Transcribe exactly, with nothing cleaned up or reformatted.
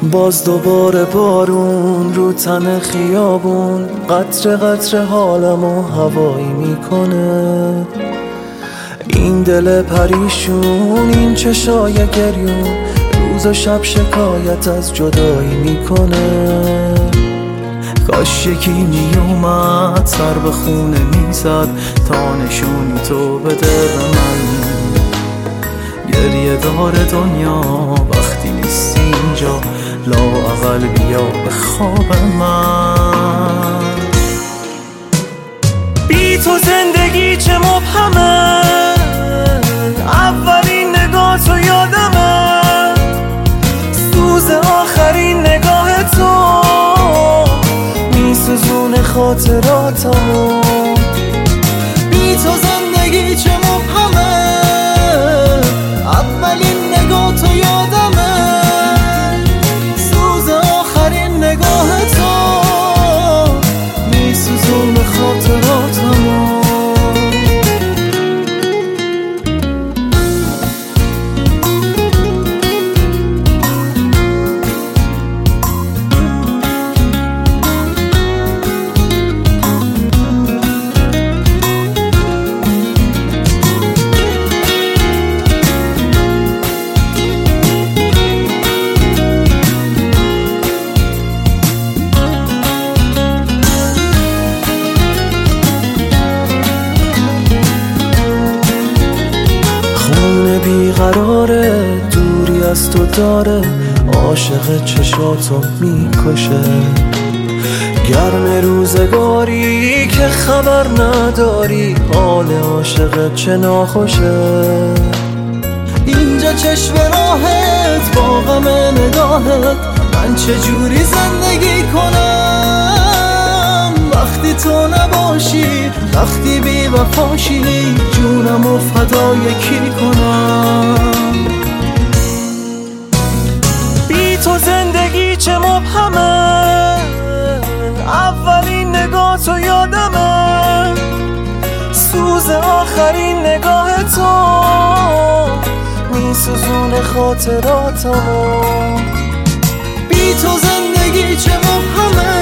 باز دوباره بارون رو تن خیابون، قطره قطره حالمو هوایی میکنه. این دل پریشون، این چشای گریون، روز و شب شکایت از جدایی میکنه. کاش یکی میومد سر به خونه میزد تا نشونی تو بده به من. گریه دار دنیا وقتی نیستی اینجا، لااقل بیا به خواب من. بی تو زندگی چه مبهمه، اولین نگاه تو یادمه، سوز آخرین نگاه تو میسوزونه خاطراتمو. بی تو زندگی چه مبهمه، اولین نگاه تو یادمه، سوز آخرین نگاه تو میسوزونه خاطراتمو. بیقراره، دوری از تو داره، عاشق چشاتو میکشه. گرم روزگاری که خبر نداری، حال عاشق چه ناخوشه. اینجا چشم راهت با غم نگاهت، من چجوری زندگی کنم وقتی تو نباشی، وقتی بی وفاشی، جونم و فدای کی کنم. بی تو زندگی چه مبهمه، اولین نگاه تو یادمه، سوز آخرین نگاه تو میسوزونه خاطراتمو. بی تو زندگی چه مبهمه،